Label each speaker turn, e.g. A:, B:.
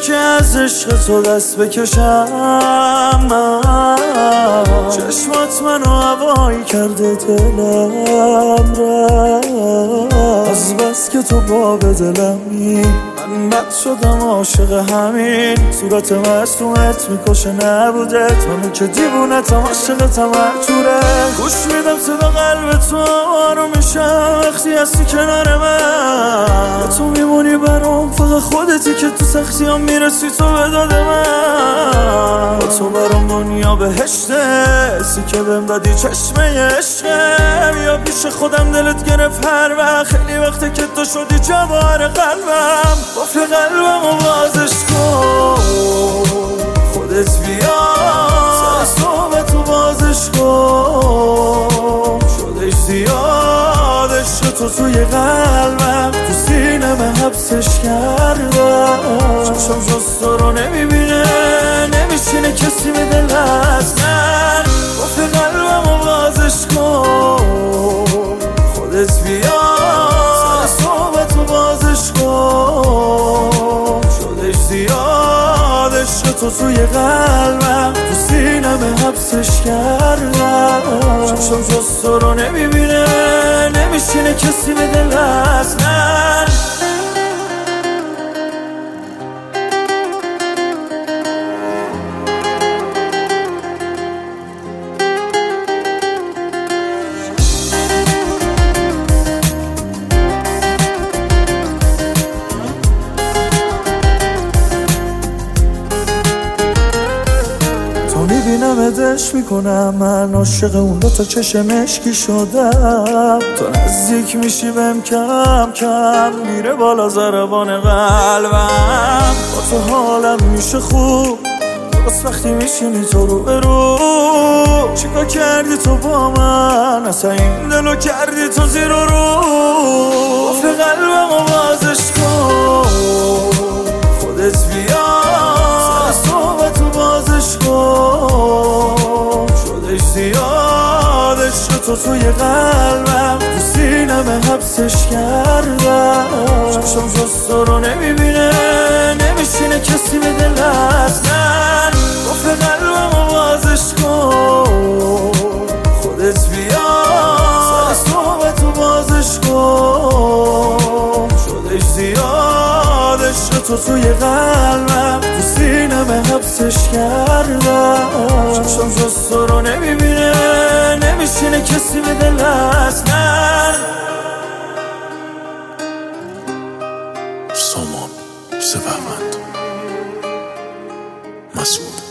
A: که از عشق تو دست بکشم من. چشمات منو هوایی کرده دلم را، از بس که تو باب دلمی من بد شدم عاشق همین. صورت مصنوعت میکشه نبودت، منو که دیوونتم عاشقتم هرجوره. گوش میدم صدا قلب تو آروم میشم وقتی هستی کنار من. تو میمونی برام فقط خودتی که تو سختیام میرسی تو به داد من. با تو برام دنیا بهشته، سی که بهم دادی چشمه عشقه. بیا پیش خودم دلت گرفت هر وقت، خیلی وقته که تو شدی جوار قلبم. قفل قلبم و بازش کن خودت بیا، سر صحبت و بازش کن. شدش زیاد عشق تو توی قلبم، تو سینم حبسش کردم. چشم جز تو رو نمیبینه، نمیشینه کسی به دل از من. قفل قلبم و بازش کن خودت بیا، سر صحبت و بازش کن. شدش زیاد عشق تو توی قلبم، تو سینم حبسش کردم. چشم جز تو رو نمیبینه، نمیشینه کسی به دل از من. میبینم ادش میکنم، من عاشق اون دوتا چشم اشکی شدم. تو نزدیک میشی بهم کم کم، میره بالا ضربان قلبم. با تو حالم میشه خوب، درست وقتی میشینی تو رو برو. چیکار کردی تو با من، اصلا این دلو کردی تو زیر و رو. قفل قلبم و بازش کن خودت بیا، سر صحبت و بازش کن. شدش زیاد عشق تو توی قلبم، تو سینم حبسش کردم. چشم جز تو رو نمیبینه، نمیشینه کسی به دل از من. قفل قلبم و بازش کن خودت بیا، سر صحبت و بازش کن. شدش زیاد عشق تو توی قلبم، تو سینم حبسش کردم. چشم جز تو رو نمیبینه، نمیشینه کسی به دل از من.
B: سامان سپهبند مسعود